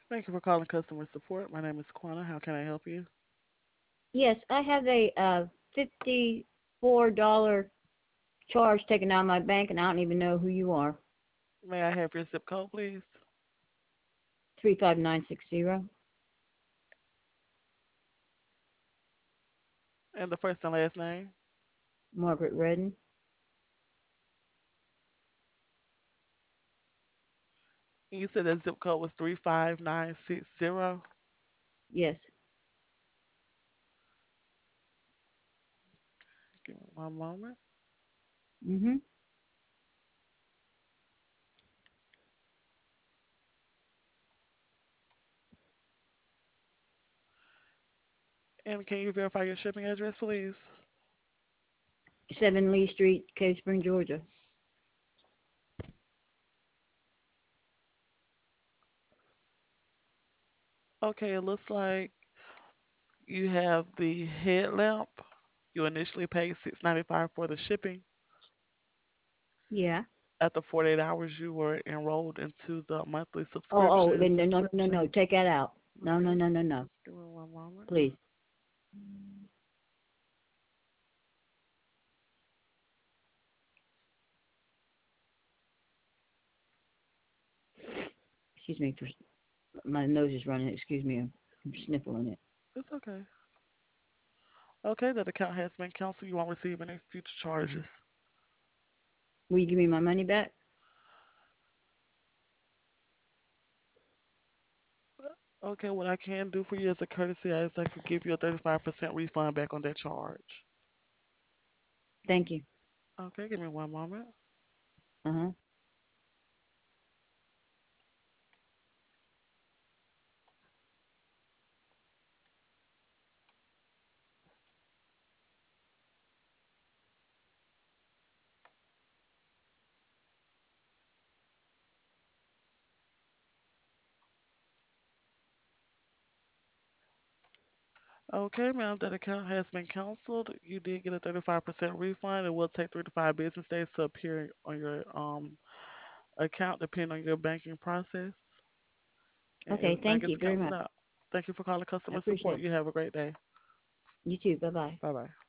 Thank you for calling customer support. My name is Quana. How can I help you? Yes, I have a $54 charge taken out of my bank, and I don't even know who you are. May I have your zip code, please? 35960. And the first and last name? Margaret Redden. You said that zip code was 35960. Yes. Give me one moment. Mhm. And can you verify your shipping address, please? 7 Lee Street, Cave Spring, Georgia. Okay, it looks like you have the headlamp. You initially paid $6.95 for the shipping. Yeah. After 48 hours, you were enrolled into the monthly Then subscription. no, take that out. No, no, Okay, no, no, no. give me one moment. Please. Excuse me for my nose is running. Excuse me. I'm sniffling it. It's okay. Okay, that account has been canceled. You won't receive any future charges. Will you give me my money back? Okay, what I can do for you as a courtesy is I could give you a 35% refund back on that charge. Thank you. Okay, give me one moment. Uh-huh. Okay, ma'am, that account has been canceled. You did get a 35% refund. It will take 3 to 5 business days to appear on your account, depending on your banking process. And Okay, everything thank is you very canceled much. out. Thank you for calling I customer support. appreciate it. You have a great day. You too. Bye-bye. Bye bye.